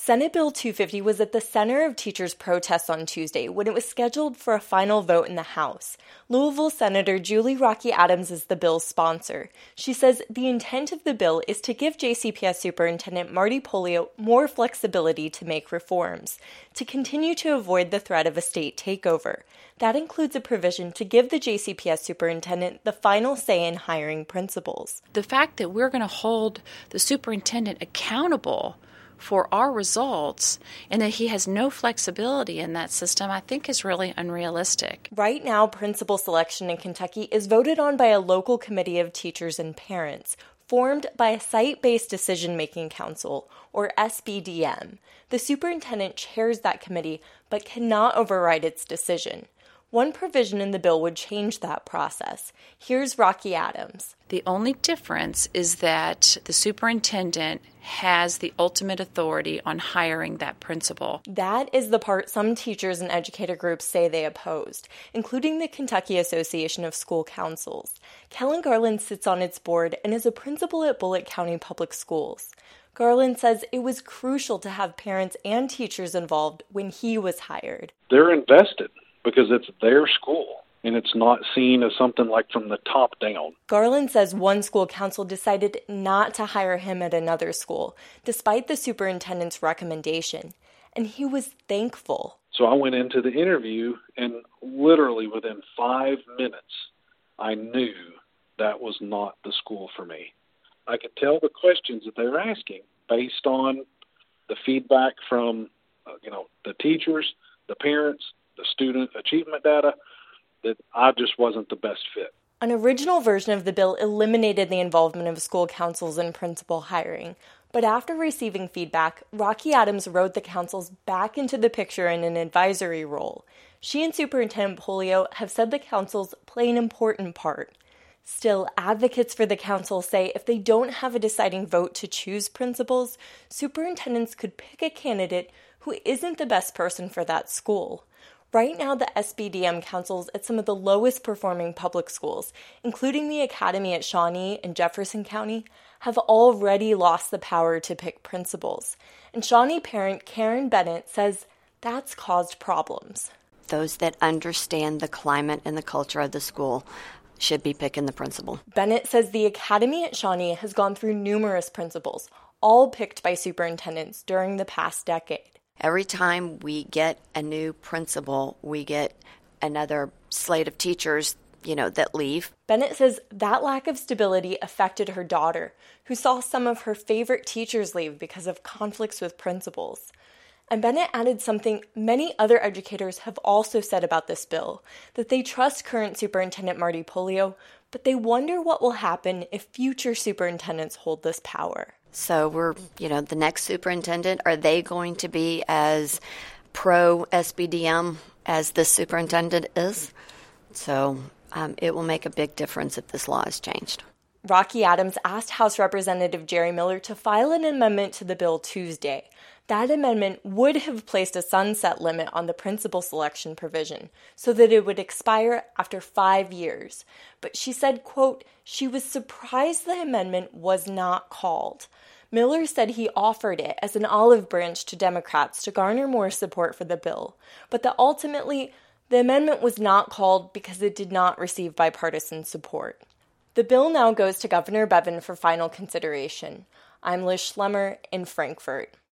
Senate Bill 250 was at the center of teachers' protests on Tuesday when it was scheduled for a final vote in the House. Louisville Senator Julie Rocky Adams is the bill's sponsor. She says the intent of the bill is to give JCPS Superintendent Marty Pollio more flexibility to make reforms, to continue to avoid the threat of a state takeover. That includes a provision to give the JCPS superintendent the final say in hiring principals. The fact that we're going to hold the superintendent accountable for our results and that he has no flexibility in that system, I think is really unrealistic. Right now, principal selection in Kentucky is voted on by a local committee of teachers and parents, formed by a site-based decision-making council, or SBDM. The superintendent chairs that committee, but cannot override its decision. One provision in the bill would change that process. Here's Rocky Adams. The only difference is that the superintendent has the ultimate authority on hiring that principal. That is the part some teachers and educator groups say they opposed, including the Kentucky Association of School Councils. Kellen Garland sits on its board and is a principal at Bullitt County Public Schools. Garland says it was crucial to have parents and teachers involved when he was hired. They're invested because it's their school, and it's not seen as something like from the top down. Garland says one school council decided not to hire him at another school, despite the superintendent's recommendation, and he was thankful. So I went into the interview, and literally within 5 minutes, I knew that was not the school for me. I could tell the questions that they were asking based on the feedback from, the teachers, the parents, the student achievement data, that I just wasn't the best fit. An original version of the bill eliminated the involvement of school councils in principal hiring, but after receiving feedback, Rocky Adams wrote the councils back into the picture in an advisory role. She and Superintendent Pollio have said the councils play an important part. Still, advocates for the council say if they don't have a deciding vote to choose principals, superintendents could pick a candidate who isn't the best person for that school. Right now, the SBDM councils at some of the lowest performing public schools, including the Academy at Shawnee and Jefferson County, have already lost the power to pick principals. And Shawnee parent Karen Bennett says that's caused problems. Those that understand the climate and the culture of the school should be picking the principal. Bennett says the Academy at Shawnee has gone through numerous principals, all picked by superintendents during the past decade. Every time we get a new principal, we get another slate of teachers, that leave. Bennett says that lack of stability affected her daughter, who saw some of her favorite teachers leave because of conflicts with principals. And Bennett added something many other educators have also said about this bill, that they trust current Superintendent Marty Pollio, but they wonder what will happen if future superintendents hold this power. So we're, the next superintendent, are they going to be as pro-SBDM as this superintendent is? So it will make a big difference if this law is changed. Rocky Adams asked House Representative Jerry Miller to file an amendment to the bill Tuesday. That amendment would have placed a sunset limit on the principal selection provision so that it would expire after 5 years. But she said, quote, she was surprised the amendment was not called. Miller said he offered it as an olive branch to Democrats to garner more support for the bill, but that ultimately the amendment was not called because it did not receive bipartisan support. The bill now goes to Governor Bevin for final consideration. I'm Liz Schlemmer in Frankfort.